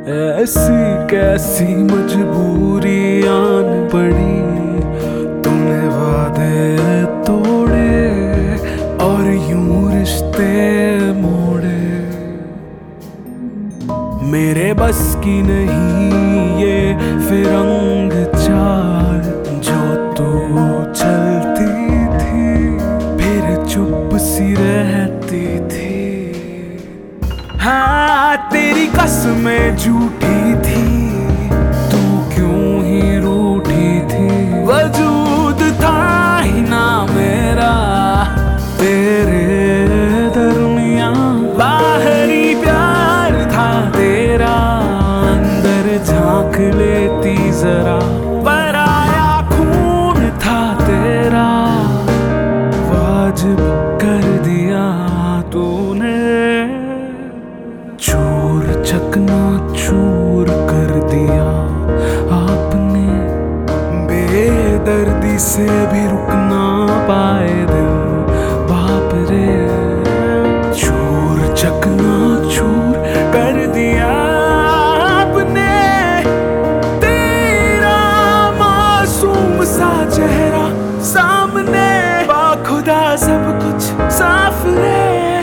ऐसी कैसी मजबूरी आन पड़ी, तूने वादे तोड़े और यूं रिश्ते मोड़े। मेरे बस की नहीं ये फिरंग चाल जो तू चलती थी, फिर चुप सी रहती थी। हाँ तेरी कसमें झूठी थी, तू क्यों ही रूठी थी। वजूद था ही ना मेरा तेरे दरमियां, बाहरी प्यार था तेरा, अंदर झांक लेती जरा। पराया खून था तेरा, वाजिब कर दिया तूने, चूर चकना चूर कर दिया आपने। बेदर्दी से भी रुक ना पाए दिल बाप रे, चूर चकना चूर कर दिया आपने। तेरा मासूम सा चेहरा सामने, बाखुदा सब कुछ साफ रे।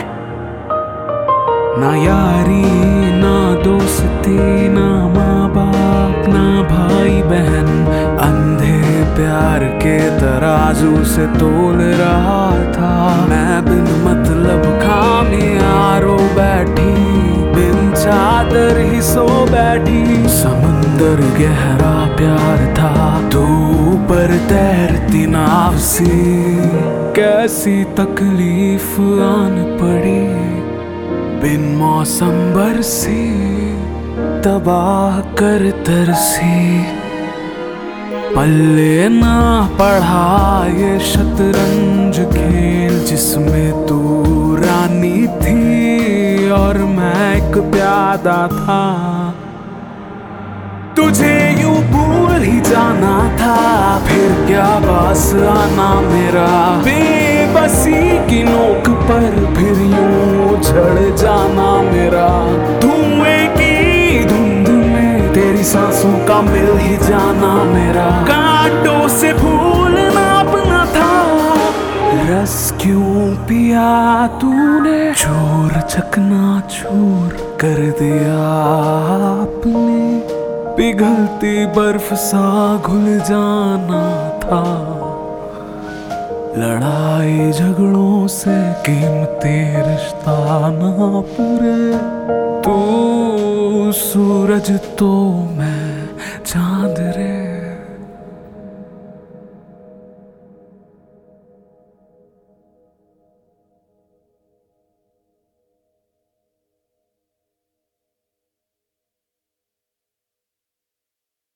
ना यारी ना दोस्ती, ना माँ बाप ना भाई बहन, अंधे प्यार के तराजू से तोल रहा था मैं। बिन मतलब खामियां बैठी, बिन चादर ही सो बैठी। समंदर गहरा प्यार था, तू ऊपर तैरती नाव सी। कैसी तकलीफ आन पड़ी, बिन मौसम बरसी, तबाह कर तरसी। पल्ले ना पढ़ा ये शतरंज खेल, जिसमें तू रानी थी और मैं एक प्यादा था। तुझे यूं भूल ही जाना था, फिर क्या पास आना मेरा। बेबसी की नोक पर फिर यूं झड़ जाना मेरा। धुएं की धुंध में तेरी सांसों का मिल ही जाना मेरा। कांटों से फूल नापना था, रस क्यों पिया तूने। चूर चकना चूर कर दिया आपने, पिघलती बर्फ सा घुल जाना था। लड़ाई झगड़ों से कीमती रिश्ता ना पूरे। तू सूरज तो मैं चांद रे।